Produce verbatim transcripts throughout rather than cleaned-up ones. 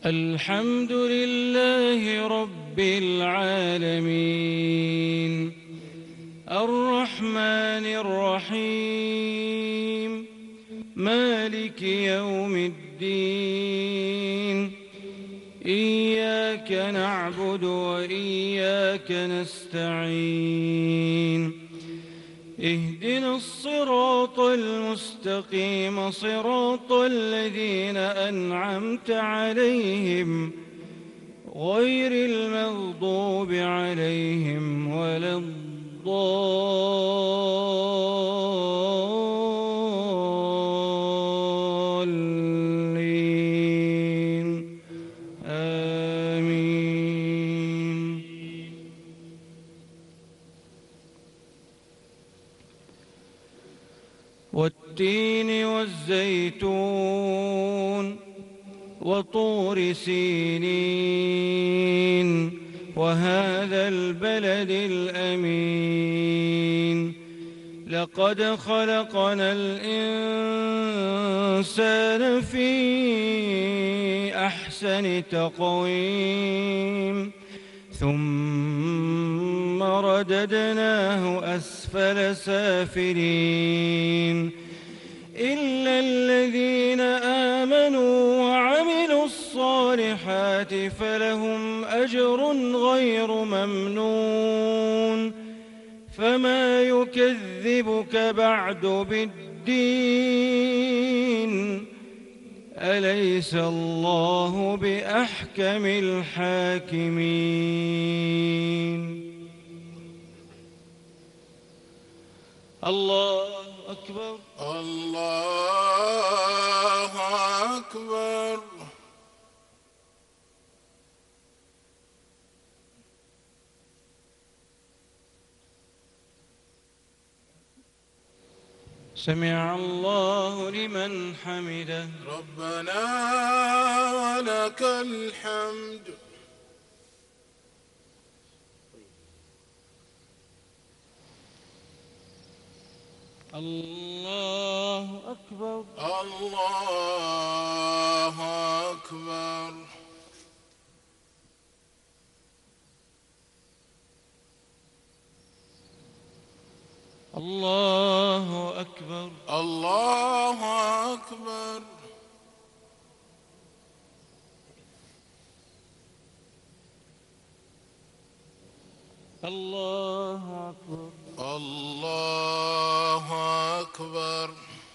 الحمد لله رب العالمين الرحمن الرحيم مالك يوم الدين إياك نعبد وإياك نستعين اهدنا الصراط المستقيم صراط الذين أنعمت عليهم غير المغضوب عليهم ولا الضالين آمين. والتين والزيتون وطور سينين وهذا البلد الأمين لقد خلقنا الإنسان في أحسن تقويم ثم رددناه أسفل سافلين إلا الذين آمنوا وعملوا الصالحات فلهم أجر غير ممنون فما يكذبك بعد بالدين أليس الله بأحكم الحاكمين. الله أكبر الله أكبر. سمع الله لمن حمده ربنا ولك الحمد. الله أكبر الله أكبر. الله أكبر الله أكبر. الله أكبر الله أكبر.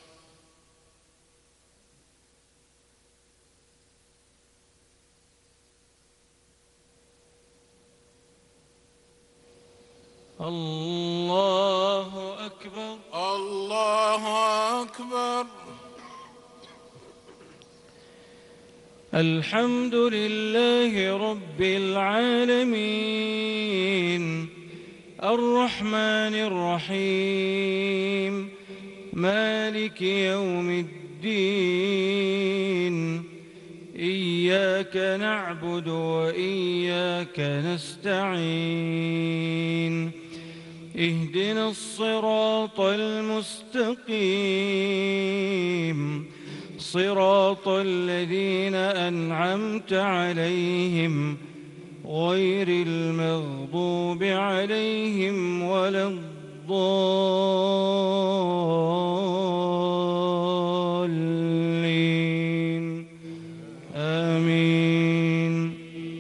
الله أكبر الله أكبر. الحمد لله رب العالمين الرحمن الرحيم مالك يوم الدين إياك نعبد وإياك نستعين اهدنا الصراط المستقيم صراط الذين أنعمت عليهم غير المغضوب عليهم ولا الضالين آمين.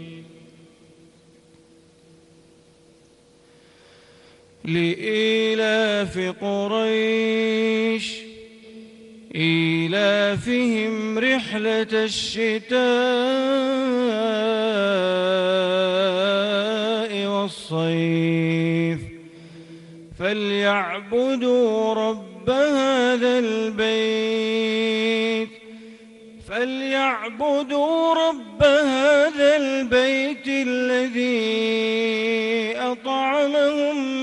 لإيلاف قريش إيلافهم رحلة الشتاء والصيف فليعبدوا رب هذا البيت فليعبدوا رب هذا البيت الذي أطعمهم